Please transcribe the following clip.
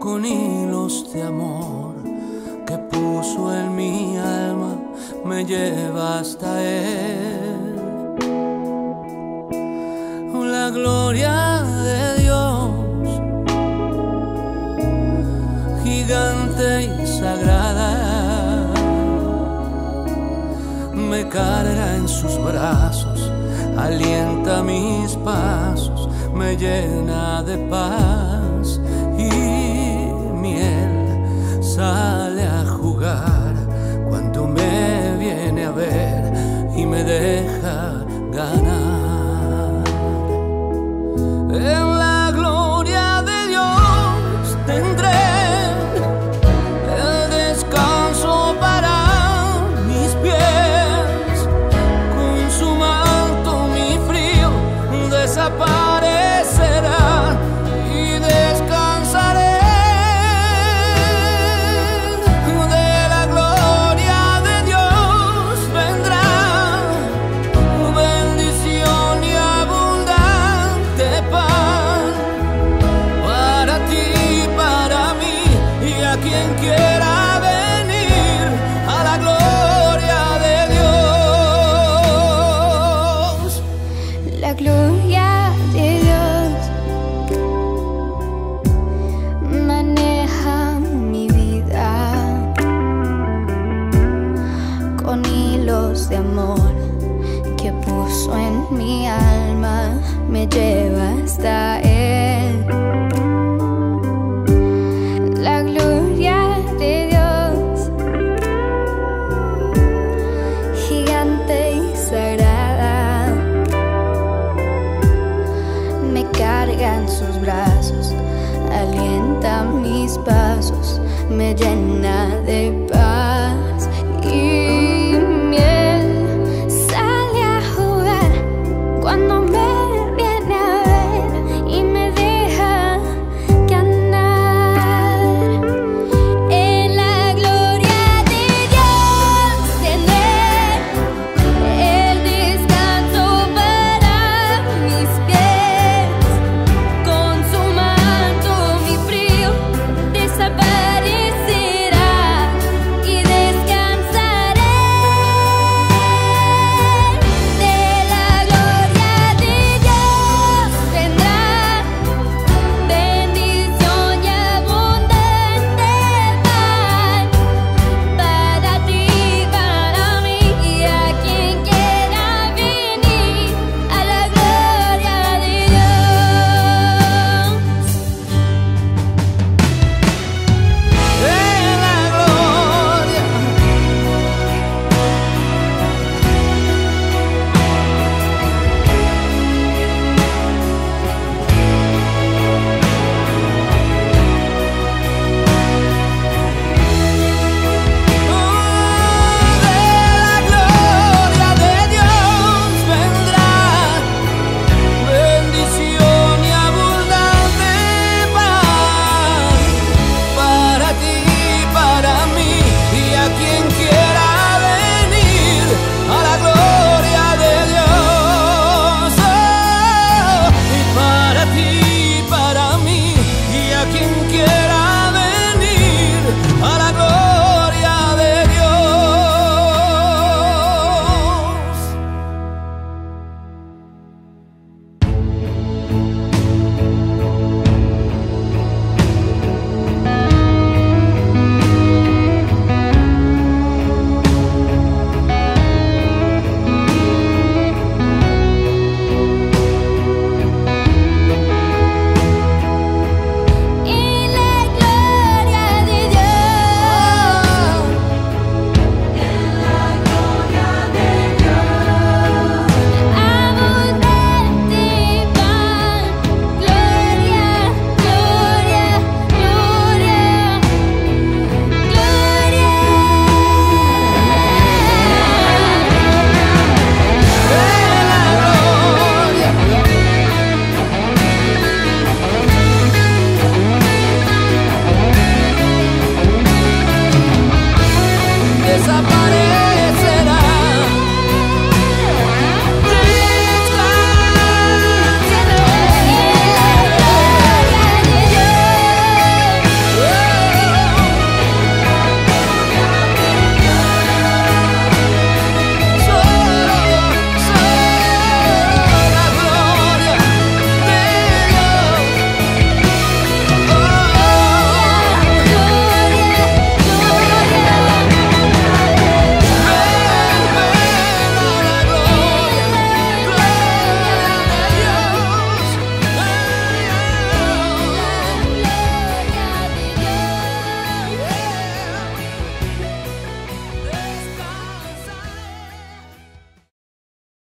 con hilos de amor que puso en mi alma, me lleva hasta Él. La gloria de Dios, gigante y sagrada, me carga en sus brazos, alienta mis pasos, me llena de paz y miel. Sale a jugar cuando me viene a ver y me deja ganar. En la gloria de Dios tendré el descanso para mis pies. Con su manto mi frío desaparecerá y descansaré. De la gloria de Dios vendrá bendición y abundante pan para ti y para mí y a quien quiera venir a la gloria de Dios. La gloria de Dios maneja mi vida con hilos de amor que puso en mi alma, me lleva hasta Él. La gloria de Dios, gigante y sagrada, me carga en sus brazos, alienta mis pasos, me llena de paz y